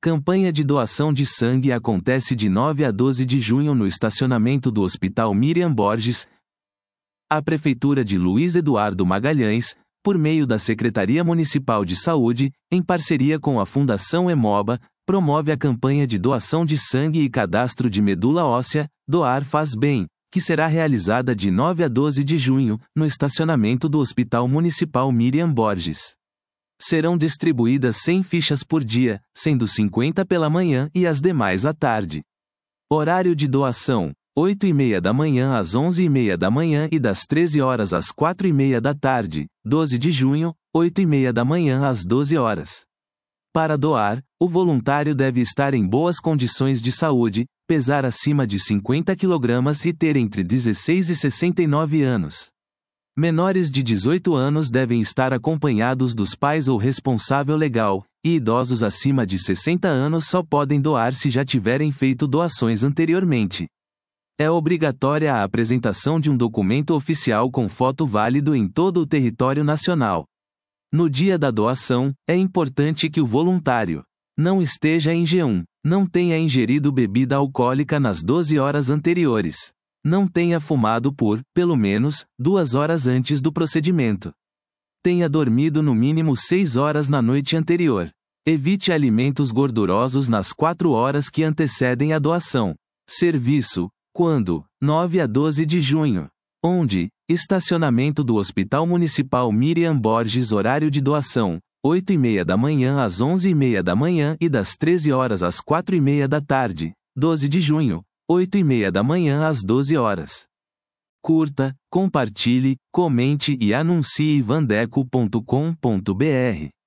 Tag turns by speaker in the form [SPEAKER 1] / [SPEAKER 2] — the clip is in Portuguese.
[SPEAKER 1] Campanha de doação de sangue acontece de 9 a 12 de junho no estacionamento do Hospital Miriam Borges. A Prefeitura de Luiz Eduardo Magalhães, por meio da Secretaria Municipal de Saúde, em parceria com a Fundação Hemoba, promove a campanha de doação de sangue e cadastro de medula óssea, Doar Faz Bem, que será realizada de 9 a 12 de junho, no estacionamento do Hospital Municipal Miriam Borges. Serão distribuídas 100 fichas por dia, sendo 50 pela manhã e as demais à tarde. Horário de doação: 8h30 da manhã às 11h30 da manhã e das 13 horas às 4h30 da tarde, 12 de junho, 8h30 da manhã às 12 horas. Para doar, o voluntário deve estar em boas condições de saúde, pesar acima de 50 kg e ter entre 16 e 69 anos. Menores de 18 anos devem estar acompanhados dos pais ou responsável legal, e idosos acima de 60 anos só podem doar se já tiverem feito doações anteriormente. É obrigatória a apresentação de um documento oficial com foto válido em todo o território nacional. No dia da doação, é importante que o voluntário não esteja em jejum, não tenha ingerido bebida alcoólica nas 12 horas anteriores, não tenha fumado por, pelo menos, 2 horas antes do procedimento. Tenha dormido no mínimo 6 horas na noite anterior. Evite alimentos gordurosos nas 4 horas que antecedem a doação. Serviço: quando? 9 a 12 de junho. Onde? Estacionamento do Hospital Municipal Miriam Borges. Horário de doação: 8h30 da manhã às 11h30 da manhã e das 13 horas às 4h30 da tarde, 12 de junho, 8h30 da manhã às 12 horas. Curta, compartilhe, comente e anuncie vandeco.com.br.